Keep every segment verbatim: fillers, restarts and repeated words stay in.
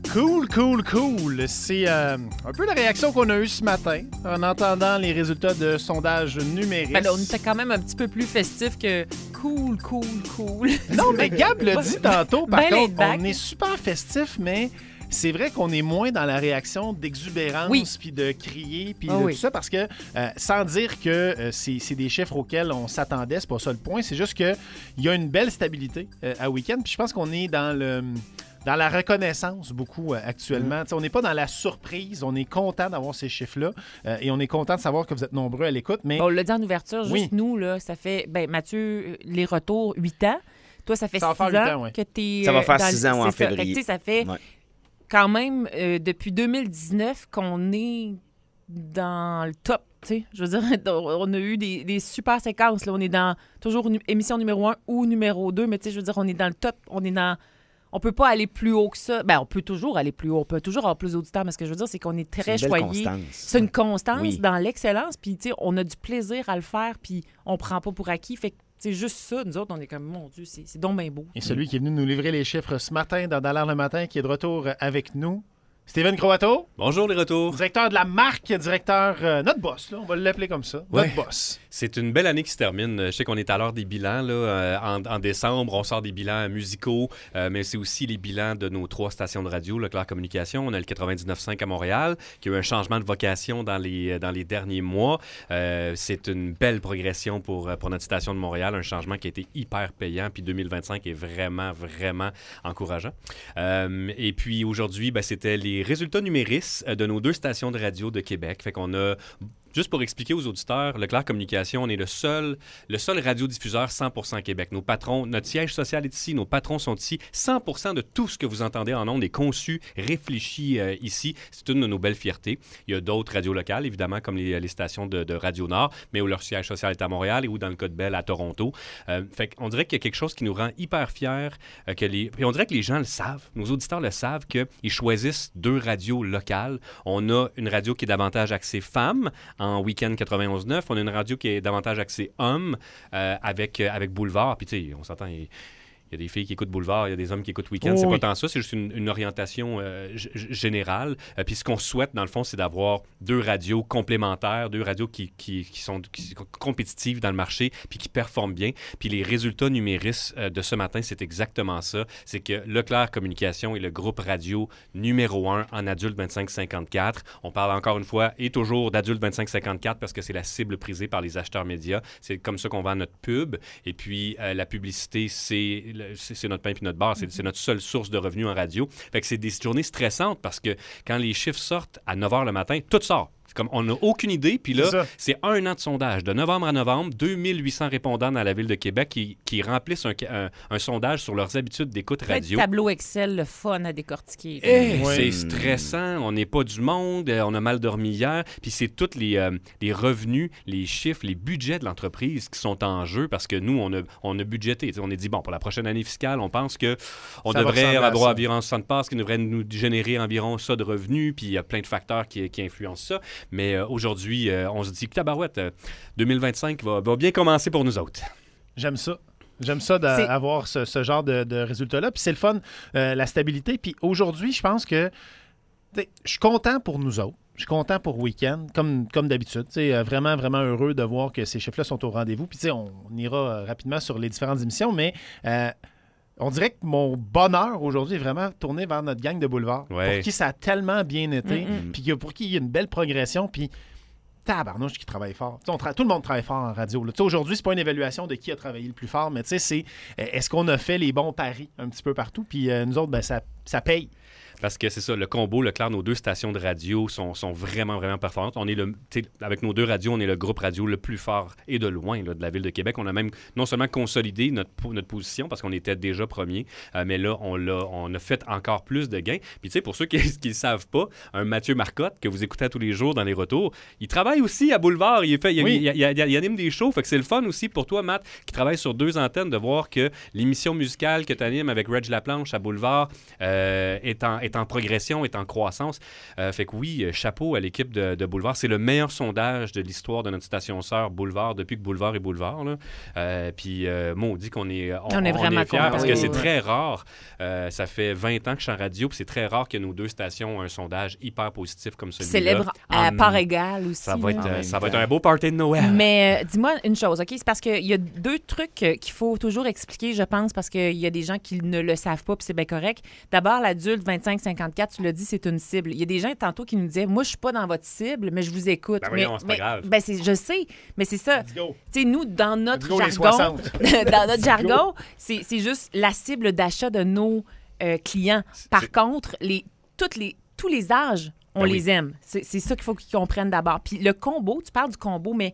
Cool, cool, cool. C'est euh, un peu la réaction qu'on a eue ce matin en entendant les résultats de sondage numérique. Ben là, on était quand même un petit peu plus festif que cool, cool, cool. Non, mais Gab l'a dit tantôt. Par Ben contre, laid-back. on est super festif, mais c'est vrai qu'on est moins dans la réaction d'exubérance Oui. puis de crier puis Ah de oui. tout ça parce que euh, sans dire que euh, c'est, c'est des chiffres auxquels on s'attendait, c'est pas ça le point. C'est juste qu'il y a une belle stabilité euh, à week-end. Puis je pense qu'on est dans le... Dans la reconnaissance, beaucoup euh, actuellement. T'sais, on n'est pas dans la surprise. On est content d'avoir ces chiffres-là euh, et on est content de savoir que vous êtes nombreux à l'écoute. Mais Bon, on l'a dit en ouverture, juste Oui. nous, là, ça fait, ben Mathieu, les retours, huit ans. Toi, ça fait Ça va six faire huit ans ans, ouais. que tu es. Ça va faire six ans, en c'est ça. Fait que, février. tu sais, ça fait Ouais. quand même euh, depuis deux mille dix-neuf qu'on est dans le top. tu sais. Je veux dire, on a eu des, des super séquences. Là. On est dans toujours une émission numéro un ou numéro deux, mais tu sais, je veux dire, on est dans le top. On est dans. On peut pas aller plus haut que ça. Ben, on peut toujours aller plus haut. On peut toujours avoir plus d'auditeurs, mais ce que je veux dire, c'est qu'on est très C'est une belle choyés. constance. C'est une constance Oui. dans l'excellence. Puis, tu sais, on a du plaisir à le faire, puis on prend pas pour acquis. Fait que, c'est juste ça. Nous autres, on est comme, mon Dieu, c'est, c'est donc bien beau. et celui qui est venu nous livrer les chiffres ce matin dans Dallaire le matin, qui est de retour avec nous, Steven Croato, Bonjour les retours. directeur de la marque, directeur, euh, notre boss, là, on va l'appeler comme ça, Ouais. notre boss. C'est une belle année qui se termine. Je sais qu'on est à l'heure des bilans. Là. Euh, en, en décembre, on sort des bilans musicaux, euh, mais c'est aussi les bilans de nos trois stations de radio, Leclerc Communication. On a le quatre-vingt-dix-neuf virgule cinq à Montréal, qui a eu un changement de vocation dans les, dans les derniers mois. Euh, c'est une belle progression pour, pour notre station de Montréal, un changement qui a été hyper payant. Puis deux mille vingt-cinq est vraiment, vraiment encourageant. Euh, et puis aujourd'hui, ben, c'était les résultats numériques de nos deux stations de radio de Québec. Fait qu'on a... Juste pour expliquer aux auditeurs, Leclerc Communication, on est le seul, le seul radiodiffuseur cent pour cent Québec. Nos patrons, notre siège social est ici, nos patrons sont ici. cent pour cent de tout ce que vous entendez en ondes est conçu, réfléchi euh, ici. C'est une de nos belles fiertés. Il y a d'autres radios locales, évidemment, comme les, les stations de, de Radio Nord, mais où leur siège social est à Montréal et où, dans le cas de Bell, à Toronto. Euh, fait qu'on dirait qu'il y a quelque chose qui nous rend hyper fiers. Euh, que les... Et on dirait que les gens le savent, nos auditeurs le savent, qu'ils choisissent deux radios locales. On a une radio qui est davantage axée femmes, en week-end quatre-vingt-onze neuf. On a une radio qui est davantage axée hommes euh, avec, euh, avec Boulevard. Puis, tu sais, on s'entend, il il y a des filles qui écoutent Boulevard, il y a des hommes qui écoutent Week-end. Oh, c'est oui. pas tant ça, c'est juste une, une orientation euh, g- g- générale. Euh, puis, ce qu'on souhaite, dans le fond, c'est d'avoir deux radios complémentaires, deux radios qui, qui, qui sont qui sont compétitives dans le marché puis qui performent bien. Puis, les résultats numériques euh, de ce matin, c'est exactement ça. C'est que Leclerc Communication est le groupe radio numéro un en adulte vingt-cinq cinquante-quatre. On parle encore une fois et toujours d'adulte vingt-cinq cinquante-quatre parce que c'est la cible prisée par les acheteurs médias. C'est comme ça qu'on vend notre pub. Et puis, euh, la publicité, c'est, le- c'est, c'est notre pain puis notre beurre. C'est, c'est notre seule source de revenus en radio. Fait que c'est des journées stressantes parce que quand les chiffres sortent à neuf heures le matin, tout sort. C'est comme on n'a aucune idée. Puis C'est là, ça. c'est un an de sondage. De novembre à novembre, deux mille huit cents répondants dans la ville de Québec qui, qui remplissent un, un, un sondage sur leurs habitudes d'écoute Plein de radio. tableau Excel, le fun à décortiquer. Eh, Ouais. C'est stressant, on n'est pas du monde, euh, on a mal dormi hier, puis c'est tous les, euh, les revenus, les chiffres, les budgets de l'entreprise qui sont en jeu parce que nous, on a, on a budgété. Tu sais, on a dit, bon, pour la prochaine année fiscale, on pense que on Ça va devrait ressembler à avoir ça. environ soixante passes qui devraient nous générer environ ça de revenus, puis il y a plein de facteurs qui, qui influencent ça. Mais euh, aujourd'hui, euh, on se dit, tabarouette, euh, deux mille vingt-cinq va, va bien commencer pour nous autres. J'aime ça. J'aime ça d'avoir ce, ce genre de, de résultats-là. Puis c'est le fun, euh, la stabilité. Puis aujourd'hui, je pense que t'sais, je suis content pour nous autres. Je suis content pour Week-end, comme, comme d'habitude. T'sais, euh, vraiment, vraiment heureux de voir que ces chiffres-là sont au rendez-vous. Puis t'sais, on, on ira euh, rapidement sur les différentes émissions, mais euh, on dirait que mon bonheur aujourd'hui est vraiment tourné vers notre gang de boulevard. Ouais. Pour qui ça a tellement bien été, Mm-mm. puis que- pour qui il y a une belle progression. Puis tabarnouche qui travaille fort. T'sais, on tra- tout le monde travaille fort en radio. là. T'sais, Aujourd'hui, c'est pas une évaluation de qui a travaillé le plus fort, mais t'sais, c'est euh, est-ce qu'on a fait les bons paris un petit peu partout, puis euh, nous autres, ben, ça, ça paye. Parce que c'est ça, le combo, Leclerc, nos deux stations de radio sont, sont vraiment, vraiment performantes. On est le, tu sais, avec nos deux radios, on est le groupe radio le plus fort et de loin là, de la ville de Québec. On a même non seulement consolidé notre, po- notre position parce qu'on était déjà premier, euh, mais là, on, l'a, on a fait encore plus de gains. Puis tu sais, pour ceux qui ne le savent pas, un Mathieu Marcotte, que vous écoutez à tous les jours dans les retours, il travaille aussi à Boulevard. Il, fait, il, Oui. il, il, il, il anime des shows. Fait que c'est le fun aussi pour toi, Matt, qui travaille sur deux antennes, de voir que l'émission musicale que tu animes avec Reg Laplanche à Boulevard, euh, euh, est, en, est en progression, est en croissance. Euh, fait que oui, chapeau à l'équipe de, de Boulevard. C'est le meilleur sondage de l'histoire de notre station sœur Boulevard depuis que Boulevard est Boulevard. Là. Euh, puis, euh, maudit qu'on est, on, on est vraiment on est fiers parce oui, que oui, c'est oui. très rare. Euh, ça fait vingt ans que je suis en radio, puis c'est très rare que nos deux stations aient un sondage hyper positif comme celui-là. Célèbre à En- part égale aussi. Ça va, être, là. euh, ça va être un beau party de Noël. Mais euh, dis-moi une chose, OK? C'est parce qu'il y a deux trucs euh, qu'il faut toujours expliquer, je pense, parce qu'il y a des gens qui ne le savent pas, puis c'est bien correct. D'abord, l'adulte vingt-cinq cinquante-quatre, tu l'as dit, c'est une cible. Il y a des gens tantôt qui nous disaient, moi, je suis pas dans votre cible, mais je vous écoute. Ben mais, voyons, c'est pas mais- grave. ben, c'est- je sais, mais c'est ça. Let's go. Tu sais, nous, dans notre Let's go, les jargon, soixante. dans notre jargon, c'est c'est juste la cible d'achat de nos euh, clients. Par c'est- contre, les, toutes les, tous les âges, on Ben les oui. aime. C'est c'est ça qu'il faut qu'ils comprennent d'abord. Puis le combo, tu parles du combo, mais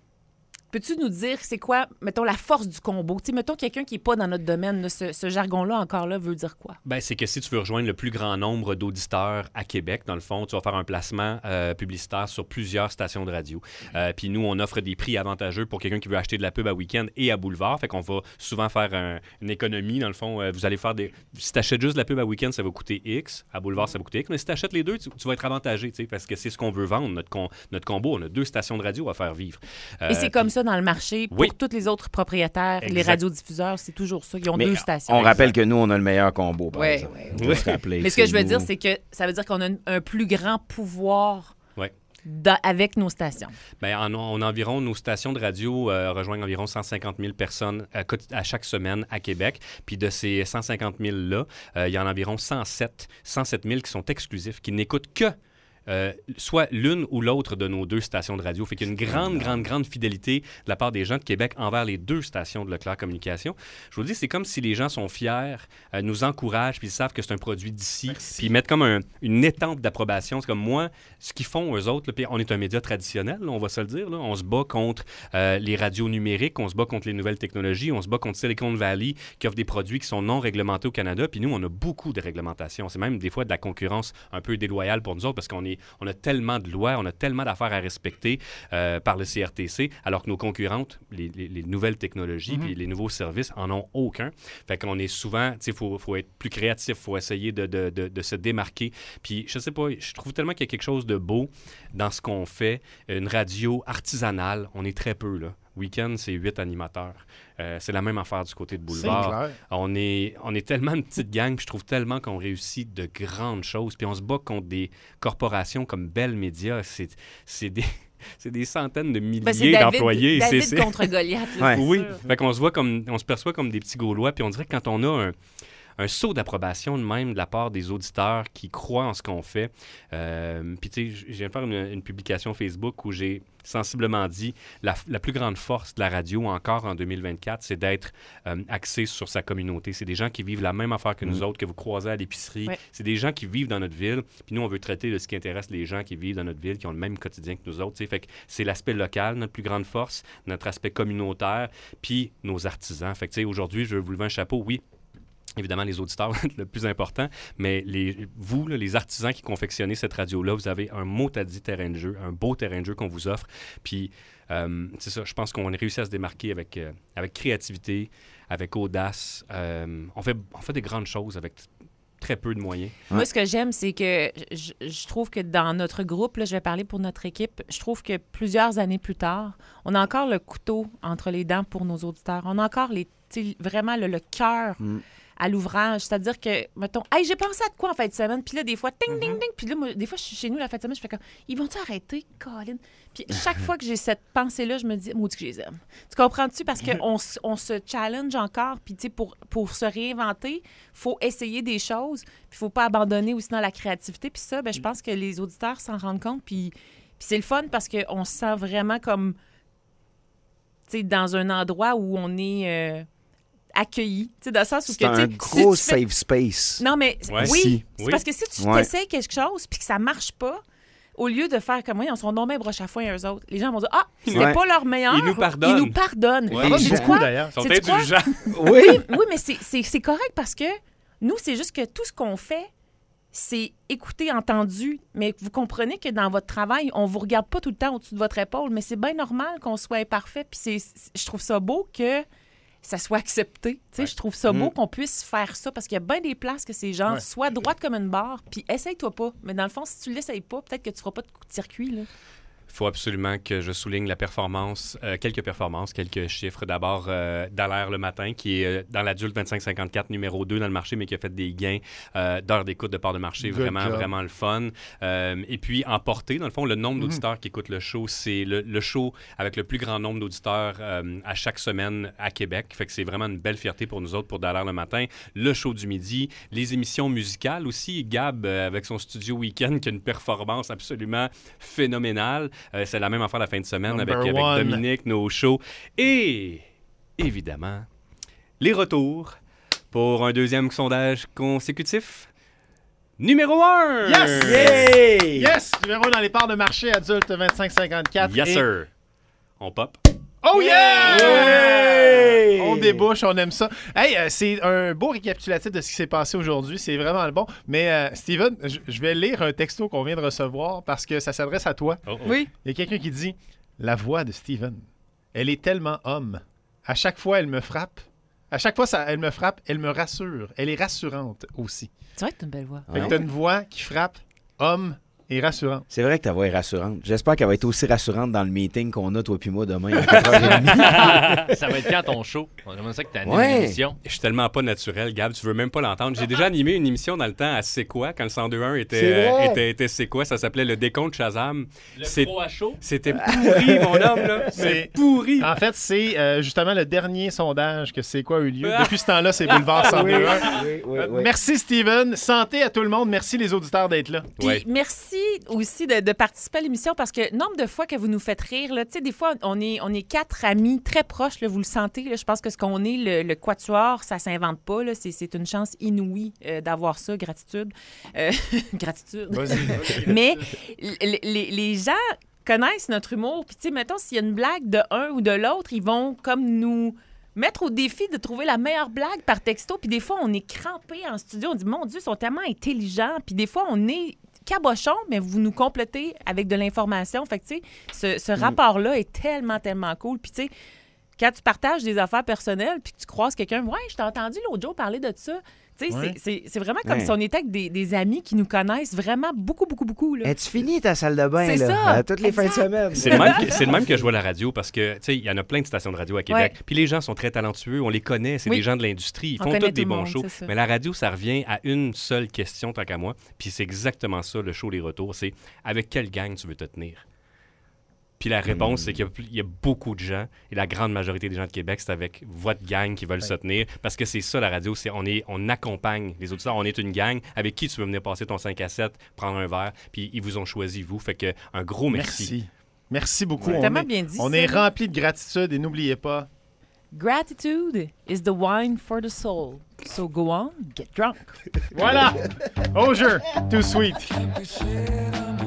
peux-tu nous dire c'est quoi, mettons, la force du combo? Tu sais, mettons, quelqu'un qui n'est pas dans notre domaine, là, ce, ce jargon-là, encore là, veut dire quoi? Ben, c'est que si tu veux rejoindre le plus grand nombre d'auditeurs à Québec, dans le fond, tu vas faire un placement euh, publicitaire sur plusieurs stations de radio. Euh, Puis nous, on offre des prix avantageux pour quelqu'un qui veut acheter de la pub à Week-end et à Boulevard. Fait qu'on va souvent faire un- une économie. Dans le fond, euh, vous allez faire des... Si tu achètes juste de la pub à Week-end, ça va coûter X. À Boulevard, ça va coûter X. Mais si tu achètes les deux, tu, tu vas être avantagé, tu sais, parce que c'est ce qu'on veut vendre, notre, con- notre combo. On a deux stations de radio à faire vivre. Euh, Et c'est comme ça dans le marché. Pour oui. tous les autres propriétaires, les Exact. radiodiffuseurs, c'est toujours ça. Ils ont Mais deux stations. on rappelle que nous, on a le meilleur combo, par Ouais, exemple. ouais, On va se rappeler Mais ce que je veux nous. dire, c'est que ça veut dire qu'on a un, un plus grand pouvoir Ouais. dans- avec nos stations. Ben, en, en environ, nos stations de radio euh, rejoignent environ cent cinquante mille personnes à, quoti- à chaque semaine à Québec. Puis de ces cent cinquante mille-là, euh, il y en a environ cent sept mille qui sont exclusifs, qui n'écoutent que euh, soit l'une ou l'autre de nos deux stations de radio. Fait qu'il y a une grande, grande, grande fidélité de la part des gens de Québec envers les deux stations de Leclerc Communication. Je vous dis, c'est comme si les gens sont fiers, euh, nous encouragent, puis ils savent que c'est un produit d'ici, puis ils mettent comme un- une étampe d'approbation. C'est comme moi, ce qu'ils font, eux autres, là, puis on est un média traditionnel, là, on va se le dire, là. On se bat contre euh, les radios numériques, on se bat contre les nouvelles technologies, on se bat contre Silicon Valley qui offre des produits qui sont non réglementés au Canada, puis nous, on a beaucoup de réglementations. C'est même des fois de la concurrence un peu déloyale pour nous autres parce qu'on est, on a tellement de lois, on a tellement d'affaires à respecter euh, par le C R T C, alors que nos concurrentes, les, les- les nouvelles technologies puis les nouveaux services en ont aucun. Fait qu'on est souvent, tu sais, il faut, faut être plus créatif, il faut essayer de, de, de, de se démarquer. Puis je sais pas, je trouve tellement qu'il y a quelque chose de beau dans ce qu'on fait. Une radio artisanale, on est très peu, là. Week-end, c'est huit animateurs. Euh, c'est la même affaire du côté de C'est Boulevard. clair. On est, on est tellement une petite gang, puis je trouve tellement qu'on réussit de grandes choses. Puis on se bat contre des corporations comme Bell Media. C'est, c'est, des, c'est des centaines de milliers Ben, c'est David, d'employés. David C'est- c'est- contre Goliath. là, Ouais. c'est Oui, sûr. fait qu'on se voit comme, on se perçoit comme des petits Gaulois, puis on dirait que quand on a un, un saut d'approbation de même de la part des auditeurs qui croient en ce qu'on fait, euh, puis tu sais, je viens de faire une, une publication Facebook où j'ai sensiblement dit la, la plus grande force de la radio encore en deux mille vingt-quatre, c'est d'être euh, axé sur sa communauté. C'est des gens qui vivent la même affaire que nous autres, que vous croisez à l'épicerie. Ouais. C'est des gens qui vivent dans notre ville, puis nous, on veut traiter de ce qui intéresse les gens qui vivent dans notre ville, qui ont le même quotidien que nous autres. tu sais. Fait que c'est l'aspect local, notre plus grande force, notre aspect communautaire, puis nos artisans. Fait que tu sais, aujourd'hui, je veux vous lever un chapeau, oui. Évidemment, les auditeurs, le plus important, mais les, vous, là, les artisans qui confectionnez cette radio-là, vous avez un mot à dit terrain de jeu, un beau terrain de jeu qu'on vous offre. Puis, euh, c'est ça, je pense qu'on a réussi à se démarquer avec, euh, avec créativité, avec audace. Euh, on, fait, on fait des grandes choses avec t- très peu de moyens. Moi, ce que j'aime, c'est que je, je trouve que dans notre groupe, là, je vais parler pour notre équipe, je trouve que plusieurs années plus tard, on a encore le couteau entre les dents pour nos auditeurs. On a encore les, tu sais, vraiment le, le cœur Mm. à l'ouvrage. C'est-à-dire que, mettons, hey, j'ai pensé à de quoi en fin de semaine? Puis là, des fois, ting, Mm-hmm. ding, ding. Puis là, moi, des fois, je suis chez nous la fin de semaine, je fais comme, ils vont-tu arrêter, Colin? Puis chaque fois que j'ai cette pensée-là, je me dis, maudit que je les aime. Tu comprends-tu? Parce qu'on s- on se challenge encore. Puis, tu sais, pour, pour se réinventer, il faut essayer des choses. Puis, il ne faut pas abandonner aussi dans la créativité. Puis ça, ben, je pense que les auditeurs s'en rendent compte. Puis, puis c'est le fun parce qu'on se sent vraiment comme, tu sais, dans un endroit où on est euh, accueilli. Tu sais, dans le sens où... C'est que, un tu sais, gros si tu fais- safe space. Non, mais Ouais. oui, Si. c'est Oui. parce que si tu Ouais. t'essayes quelque chose puis que ça marche pas, au lieu de faire comme moi, on sont non bien broche à foin eux autres, les gens vont dire ah, c'était Ouais. pas leur meilleur. Ils nous pardonnent. Ils nous pardonnent. Ouais. Ça va Sais-tu beaucoup, quoi? d'ailleurs. Ils sont C'est-tu quoi? indulgents. Oui. Oui, mais c'est- c'est c'est correct parce que nous, c'est juste que tout ce qu'on fait, c'est écouté, entendu, mais vous comprenez que dans votre travail, on vous regarde pas tout le temps au-dessus de votre épaule, mais c'est bien normal qu'on soit imparfait, puis c'est- c'est- je trouve ça beau que ça soit accepté. Tu sais, Ouais. je trouve ça beau Mm. qu'on puisse faire ça parce qu'il y a bien des places que ces gens Ouais. soient droites comme une barre, puis essaye-toi pas. Mais dans le fond, si tu l'essayes pas, peut-être que tu feras pas de coup de circuit, là. Il faut absolument que je souligne la performance, euh, quelques performances, quelques chiffres. D'abord, euh, Dallaire le matin, qui est euh, dans l'adulte vingt-cinq cinquante-quatre, numéro deux dans le marché, mais qui a fait des gains euh, d'heures d'écoute de part de marché. Good Vraiment, job. vraiment le fun. Euh, et puis, en portée, dans le fond, le nombre Mhm. d'auditeurs qui écoutent le show, c'est le, le show avec le plus grand nombre d'auditeurs euh, à chaque semaine à Québec. Fait que c'est vraiment une belle fierté pour nous autres, pour Dallaire le matin. Le show du midi, les émissions musicales aussi. Gab, euh, avec son studio Week-end, qui a une performance absolument phénoménale. Euh, c'est la même affaire la fin de semaine Number avec, avec one. Dominique, nos shows. Et, évidemment, les retours pour un deuxième sondage consécutif. Numéro un! Yes! Yay! Yes! Numéro un dans les parts de marché adultes vingt-cinq cinquante-quatre. Yes, Et- sir! On pop. Oh yeah! Yeah! On débouche, on aime ça. Hey, euh, c'est un beau récapitulatif de ce qui s'est passé aujourd'hui. C'est vraiment le bon. Mais euh, Steven, je je vais lire un texto qu'on vient de recevoir parce que ça s'adresse à toi. Oh, oh. Oui. Il y a quelqu'un qui dit « La voix de Steven, elle est tellement homme. À chaque fois, elle me frappe. À chaque fois, ça, elle me frappe, elle me rassure. Elle est rassurante aussi. Tu vois que t'as une belle voix. » Fait que t'as une voix qui frappe, homme et rassurante. C'est vrai que ta voix est rassurante. J'espère qu'elle va être aussi rassurante dans le meeting qu'on a, toi puis moi, demain à quatre heures trente. Ça va être quand ton show? On aimerait ça que tu animes Ouais. l'émission. Je suis tellement pas naturel, Gab, tu veux même pas l'entendre. J'ai déjà animé une émission dans le temps à C'est quoi, quand le cent deux un était, C'est vrai? euh, était, était C'est quoi, ça s'appelait Le Décompte Shazam. Le C'est- pro à chaud? C'était pourri, mon homme, là. C'est- C'est pourri. En fait, c'est euh, justement le dernier sondage que C'est quoi a eu lieu. Depuis ce temps-là, c'est Boulevard cent deux un. Oui, oui, Euh, oui. Merci Steven. Santé à tout le monde. Merci les auditeurs d'être là. Puis Ouais. merci aussi de, de participer à l'émission parce que nombre de fois que vous nous faites rire, là, tu sais, des fois, on est, on est quatre amis très proches, là, vous le sentez. Là, je pense que ce qu'on est, le, le quatuor, ça s'invente pas. Là, c'est, c'est une chance inouïe euh, d'avoir ça, gratitude. Euh, gratitude. Mais l- les, les gens connaissent notre humour. Puis, tu sais, mettons, s'il y a une blague de un ou de l'autre, ils vont comme nous mettre au défi de trouver la meilleure blague par texto. Puis des fois, on est crampé en studio. On dit, mon Dieu, ils sont tellement intelligents. Puis des fois, on est cabochon, mais vous nous complétez avec de l'information. Fait que, tu sais, ce, ce rapport-là est tellement, tellement cool. Puis, tu sais, quand tu partages des affaires personnelles puis que tu croises quelqu'un, ouais, je t'ai entendu l'autre jour parler de ça. Tu sais, Ouais. c'est- c'est, c'est vraiment comme Ouais. si on était avec des, des amis qui nous connaissent vraiment beaucoup, beaucoup, beaucoup. Là. Es-tu fini ta salle de bain, C'est là? ça. À toutes les fins de Exact. semaine. C'est le, même que, c'est le même que je vois à la radio parce que, tu sais, il y en a plein de stations de radio à Québec. Ouais. Puis les gens sont très talentueux, on les connaît, c'est Oui. des gens de l'industrie. Ils On font connaît tous des tout le bons monde, shows. c'est ça. Mais la radio, ça revient à une seule question, tant qu'à moi. Puis c'est exactement ça, le show Les Retours. C'est avec quelle gang tu veux te tenir? Puis la réponse, c'est qu'il y a, il y a beaucoup de gens, et la grande majorité des gens de Québec, c'est avec votre gang qui veulent se tenir. Parce que c'est ça, la radio, c'est on, est, on accompagne les auditeurs. On est une gang avec qui tu veux venir passer ton cinq à sept, prendre un verre, puis ils vous ont choisi, vous. Fait que un gros merci. Merci. Merci beaucoup. C'est On tellement est, bien dit, on ça, est là. rempli de gratitude et n'oubliez pas. Gratitude is the wine for the soul. So go on, get drunk. Voilà! Au jeu! Too sweet! Keep your shit on